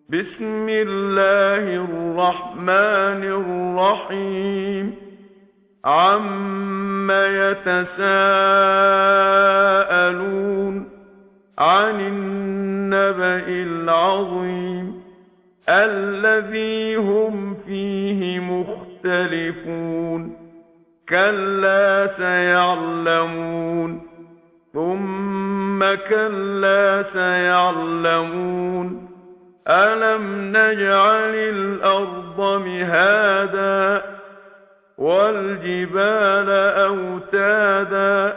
بسم الله الرحمن الرحيم عَمَّ يتساءلون عن النبأ العظيم الذي هم فيه مختلفون كلا سيعلمون ثم كلا سيعلمون ألم نجعل الأرض مهادا والجبال أوتادا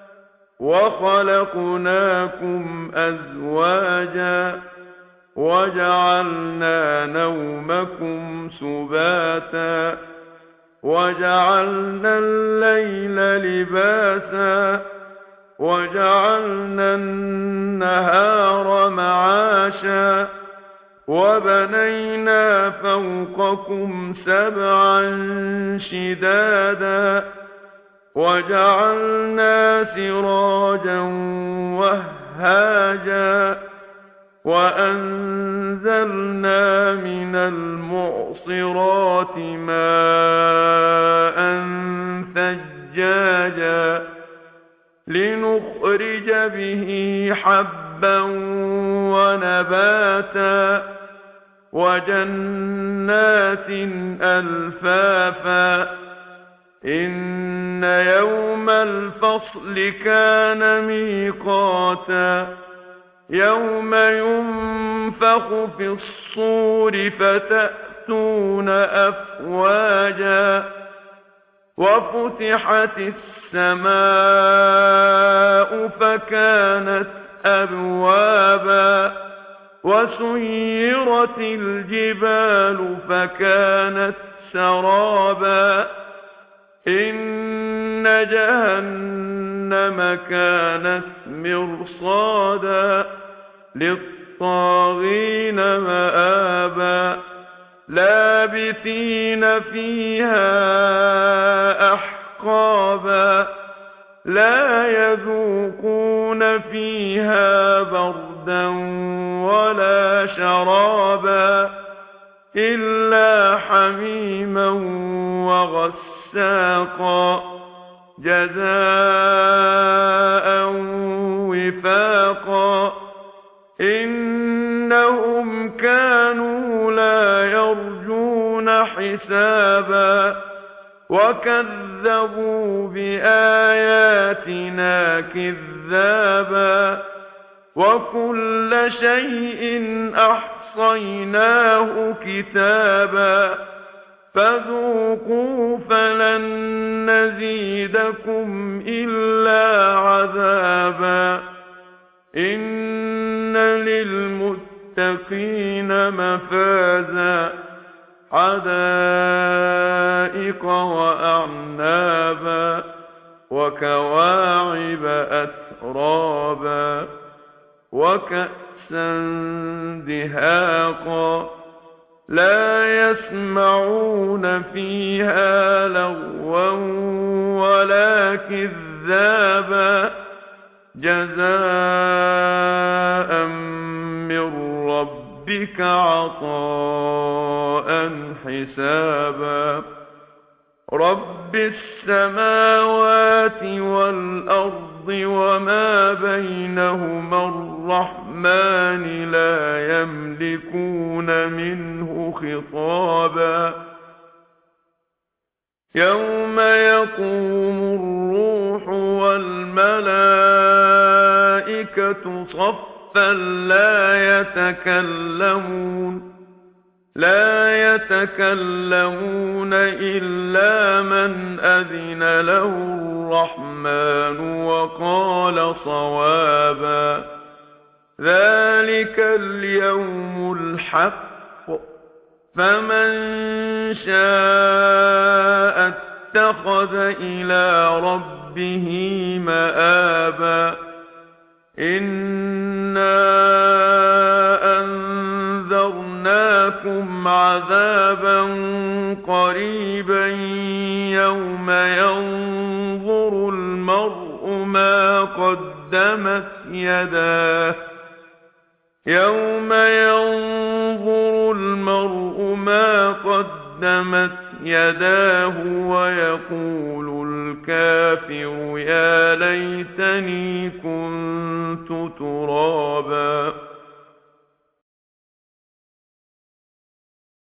وخلقناكم أزواجا وجعلنا نومكم سباتا وجعلنا الليل لباسا وجعلنا النهار معاشا وبنينا فوقكم سبعا شدادا وجعلنا سراجا وهاجا وأنزلنا من المعصرات ماء ثجاجا لنخرج به حبا ونباتا وجنات ألفافا إن يوم الفصل كان ميقاتا يوم ينفخ في الصور فتأتون أفواجا وفتحت السماء فكانت أبوابا وسيرت الجبال فكانت سرابا إن جهنم كانت مرصادا للطاغين مآبا لابثين فيها أحقابا لا يذوقون فيها بردا ولا شرابا إلا حميما وغساقا جزاء وفاقا إنهم كانوا لا يرجون حسابا وكذبوا بآياتنا كذابا وكل شيء أحصيناه كتابا فذوقوا فلن نزيدكم إلا عذابا إن للمتقين مفازا حدائق وأعنابا وكواعب أترابا وكأسا دهاقا لا يسمعون فيها لغوا ولا كذابا جزاء من ربك عطاء حسابا رب السماوات والأرض وما بينهما الرحمن لا يملكون منه خطابا يوم يقوم الروح والملائكة صفا لا يتكلمون إلا من أذن له الرحمن وقال صوابا ذلك اليوم الحق فمن شاء اتخذ إلى ربه مآبا إنا أنذرناكم عذابا قريبا يوم ينظر المرء ما قدمت يداه يوم ينظر قدمت يداه ويقول الكافر يا ليتني كنت ترابا